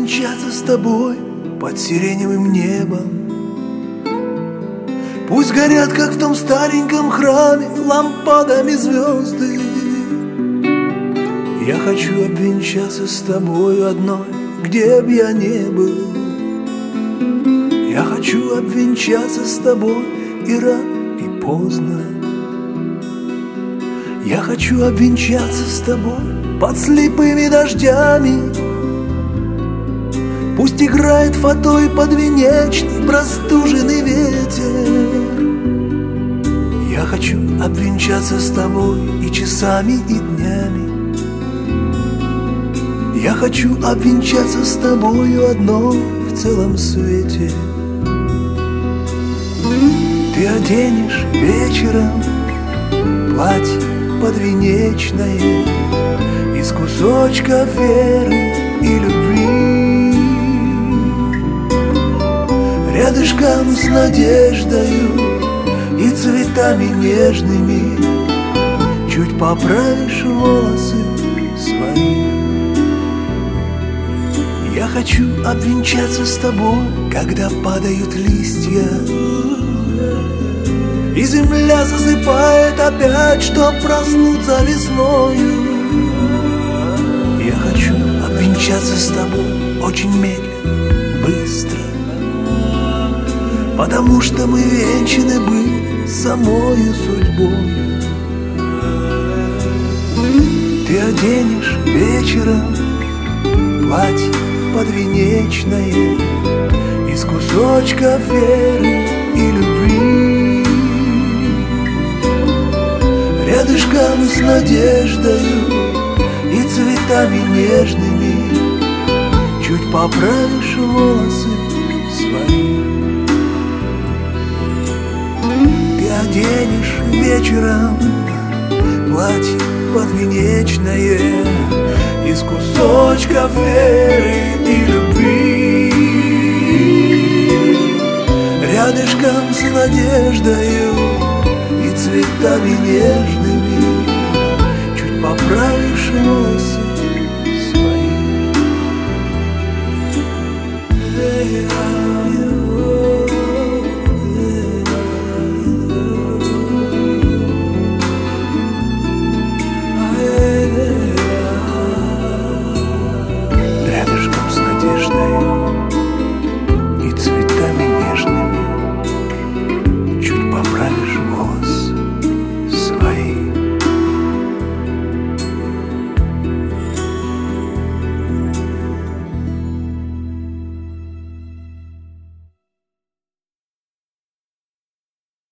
обвенчаться с тобой под сиреневым небом. Пусть горят, как в том стареньком храме, лампадами звезды. Я хочу обвенчаться с тобою одной, где б я не был. Я хочу обвенчаться с тобой и рано, и поздно. Я хочу обвенчаться с тобой под слепыми дождями. Пусть играет фатой подвенечный простуженный ветер. Я хочу обвенчаться с тобой и часами, и днями. Я хочу обвенчаться с тобою одной в целом свете. Ты оденешь вечером платье подвенечное из кусочков веры и любви. Рядышком с надеждою и цветами нежными чуть поправишь волосы свои. Я хочу обвенчаться с тобой, когда падают листья, и земля засыпает опять, чтоб проснуться весною. Я хочу обвенчаться с тобой очень медленно, быстро, потому что мы венчаны были самою судьбой. Ты оденешь вечером платье подвенечное из кусочков веры и любви. Рядышком с надеждою и цветами нежными чуть поправишь волосы свои. Ты оденешь вечером платье подвенечное из кусочков веры и любви. Рядышком с надеждою и цветами нежными чуть поправишь волосы свои.